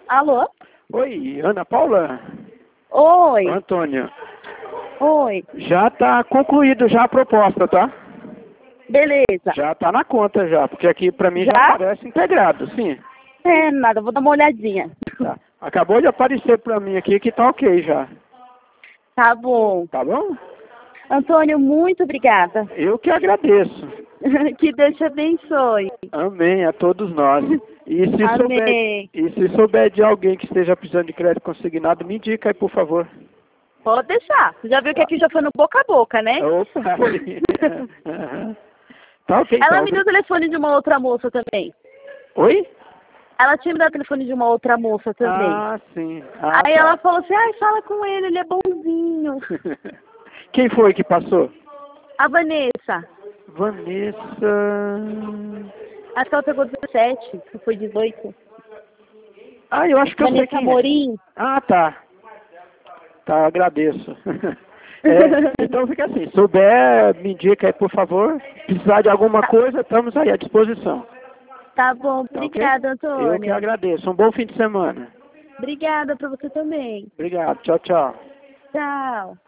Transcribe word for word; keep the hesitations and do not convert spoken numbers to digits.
Alô? Oi, Ana Paula? Oi. Antônio. Oi. Já está concluído já a proposta, tá? Beleza. Já está na conta já, porque aqui para mim já, Já? aparece integrado, sim. É, nada, vou dar uma olhadinha. Tá. Acabou de aparecer para mim aqui que tá ok já. Tá bom. Tá bom? Antônio, muito obrigada. Eu que agradeço. Que Deus te abençoe. Amém a todos nós. E se, Amém. souber, e se souber de alguém que esteja precisando de crédito consignado, me indica aí, por favor. Pode deixar. Você já viu que aqui já foi no boca a boca, né? Opa! Uhum. Tá ok, Ela então. me deu o telefone de uma outra moça também. Oi? Ela tinha me dado o telefone de uma outra moça também. Ah, sim. Ah, Aí tá. ela falou assim, ai, fala com ele, ele é bonzinho. Quem foi que passou? A Vanessa. Vanessa... Acho que ela pegou dezessete, que foi dezoito. Ah, eu acho que eu sei Vanessa quem é. Amorim. Ah, tá. Tá, agradeço. É, então fica assim, souber, me indica aí, por favor. Precisar de alguma coisa, estamos aí à disposição. Tá bom, Tá, obrigada, ok? Antônio. Eu que agradeço. Um bom fim de semana. Obrigada pra você também. Obrigado. Tchau, tchau. Tchau.